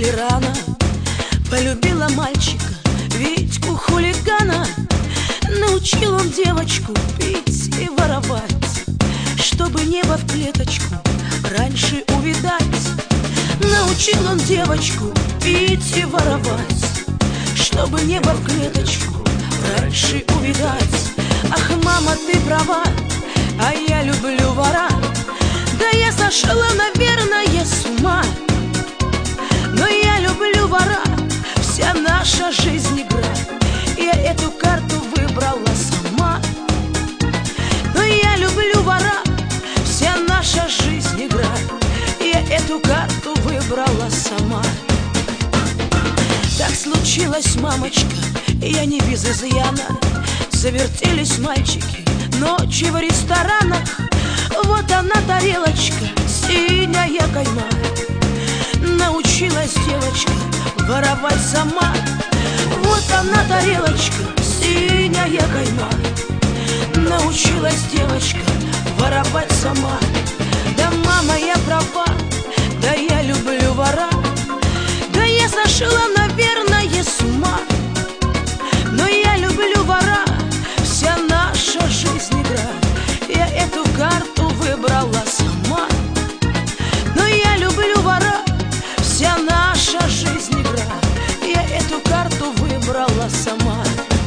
или рано полюбила мальчика, Витьку хулигана. Научил он девочку пить и воровать, чтобы небо в клеточку раньше увидать. Научил он девочку пить и воровать, чтобы небо в клеточку раньше увидать. Ах, мама, ты права, а я люблю вора. Да я сошла, наверное, с ума. Но я люблю вора, вся наша жизнь игра. Я эту карту выбрала сама. Но я люблю вора, вся наша жизнь игра. Я эту карту выбрала сама. Так случилось, мамочка, я не без изъяна. Завертелись мальчики ночи в ресторанах. Вот она тарелочка, синяя кайма. Научилась девочка воровать сама. Вот она тарелочка, синяя кайма. Научилась девочка воровать сама. Да, мама, я права, да я люблю вора. Да я сошла, наверное, с ума. Но я люблю вора, вся наша жизнь игра. Я эту карту выбрала сама. Но я люблю вора, вся наша жизнь игра. Я эту карту выбрала сама.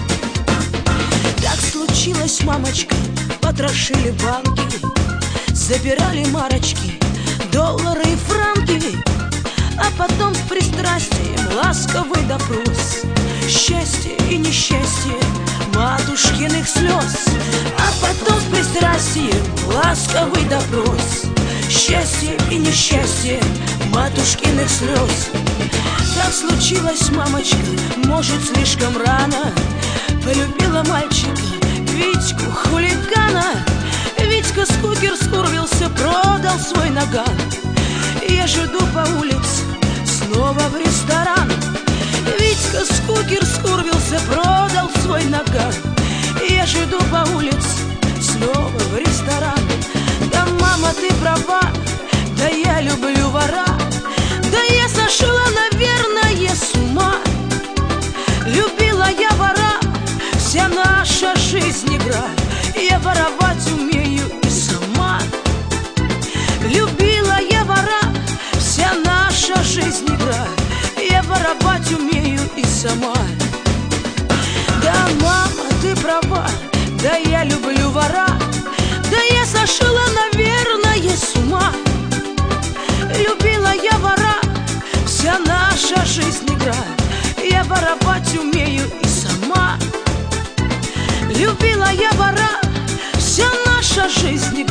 Так случилось, мамочка, потрошили банки, забирали марочки, доллары и франки. А потом с пристрастием ласковый допрос, счастье и несчастье матушкиных слез. А потом с пристрастием ласковый допрос, счастье и несчастье матушкиных слез. Так случилось, мамочка, может, слишком рано полюбила мальчика, Витьку хулигана. Витька скукер скурвился, продал свой наган. Я же иду по улице снова в ресторан. Витька скукер скурвился, продал свой наган. Я же иду по улице снова в ресторан. Да, мама, ты права, да я люблю вора. Да я сошла, наверное, с ума. Любила я вора, вся наша жизнь игра. Я воровать умею и сама. Любила я вора, вся наша жизнь игра. Я воровать умею и сама. Да, мама, ты права, да я люблю вора. Да я сошла, наверное, с ума. Любила я вора, вся наша жизнь игра. Я воровать умею и сама. Любила я вора, вся наша жизнь игра.